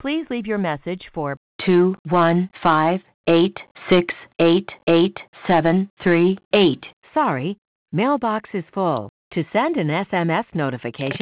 Please leave your message for 215-868-8738. Sorry, mailbox is full. To send an SMS notification,